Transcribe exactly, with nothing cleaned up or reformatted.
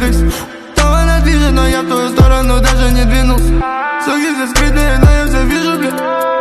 рефлекс. Там она движет, но я в твою сторону даже не двинулся. Звуки все скрытные, но я все вижу, бля.